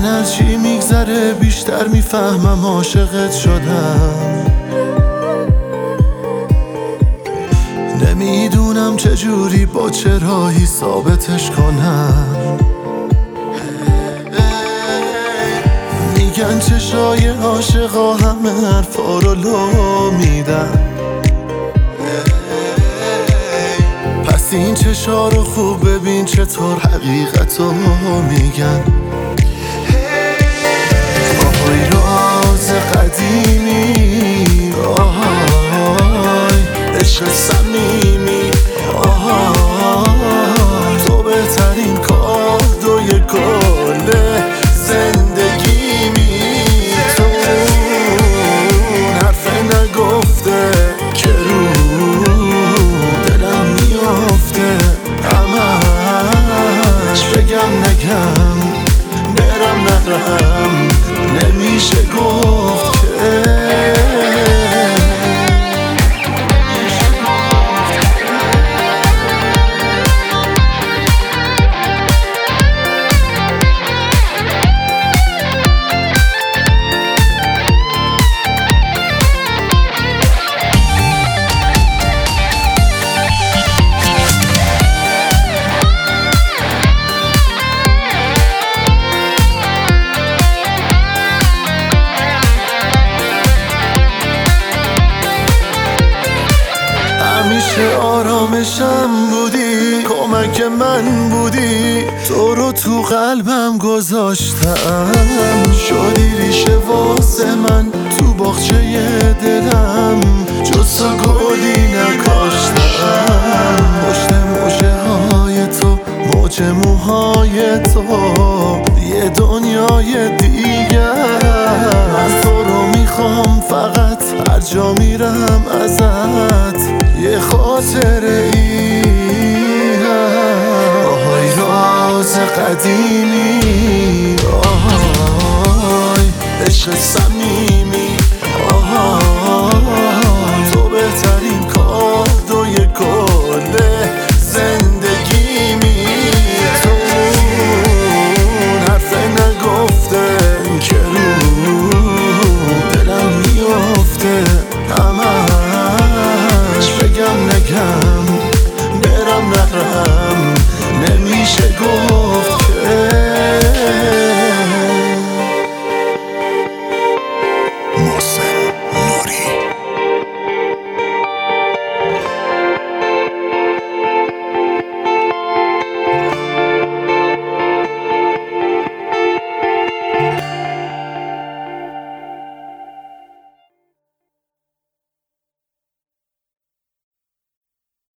من هرچی میگذره بیشتر میفهمم عاشقت شدم. نمیدونم چجوری با چه راهی ثابتش کنم. میگن چشای عاشقا همه حرفا رو لو میدن، پس این چشا رو خوب ببین چطور حقیقتو میگن. آهای راز قدیمی، آهای عشق صمیمی، آهای تو بهترین کادوی کل زندگیمی. تو اون حرف نگفته که رو دلم میافته، همش بگم نگم برم نرم نمیشه گفت که همیشه آرامشم بودی، کمک من بودی، تو رو تو قلبم گذاشتم. شدی ریشه واسه من تو باغچه دلم، جز تو گلی نکاشتم. پشت موجه های تو، موج موهای تو، یه دنیای دیگر. من تو رو میخوام فقط، هر جا میرم ازت یه خاطره ای. آهای راز قدیمی، آهای عشق صمیمی.